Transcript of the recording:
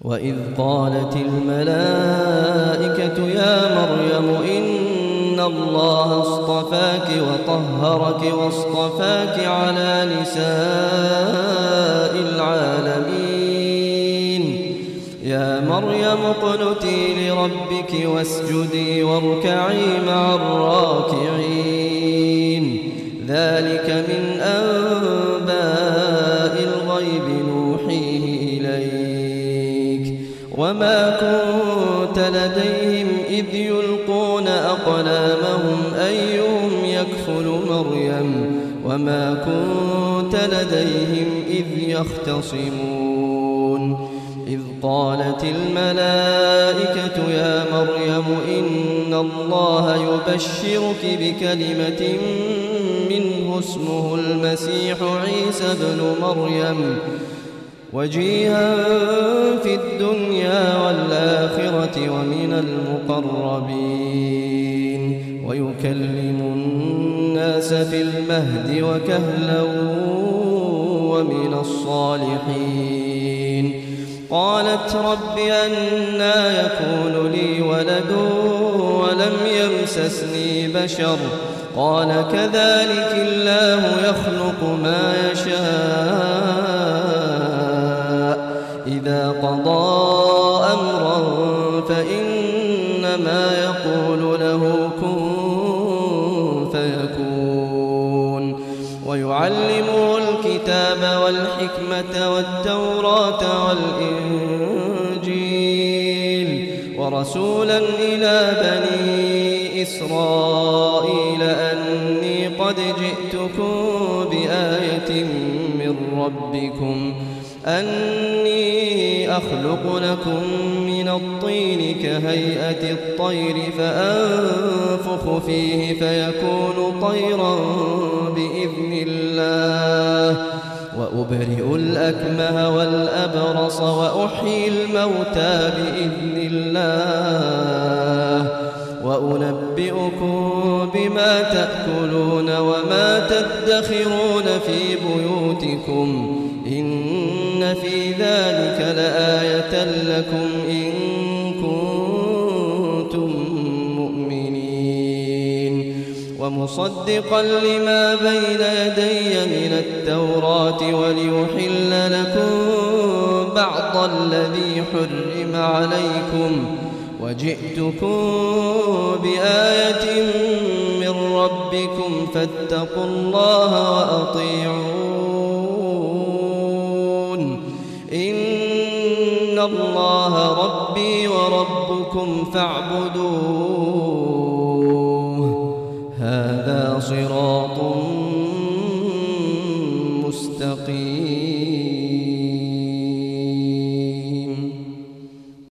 وإذ قالت الملائكة يا مريم إن الله اصطفاك وطهرك واصطفاك على نساء العالمين يا مريم اقنتي لربك واسجدي واركعي مع الراكعين ذلك من أنباء الغيب نوحيه إليك وما كنت لديهم إذ يلقون أقلامهم أيهم يكفل مريم وما كنت لديهم إذ يختصمون إذ قالت الملائكة يا مريم إن الله يبشرك بكلمة منه اسمه المسيح عيسى ابن مريم وجيها في الدنيا والآخرة ومن المقربين ويكلم الناس في المهد وكهلا ومن الصالحين قالت رب أنى يكون لي ولد ولم يمسسني بشر قال كذلك الله يخلق ما يشاء إذا قضى أمرا فإنما يقول له كن فيكون ويعلمه الكتاب والحكمة والتوراة والإنجيل ورسولا إلى بني إسرائيل أني قد جئتكم بآية من ربكم أني أخلق لكم من الطين كهيئة الطير فأنفخ فيه فيكون طيرا بإذن الله وأبرئ الأكمه والأبرص وأحيي الموتى بإذن الله وأنبئكم بما تأكلون وما تدخرون في بيوتكم إن في ذلك لآية لكم إن كنتم مؤمنين ومصدقا لما بين يدي من التوراة وليحل لكم بعض الذي حرم عليكم وجئتكم بآية من ربكم فاتقوا الله وأطيعون إن الله ربي وربكم فاعبدوه هذا صراط مستقيم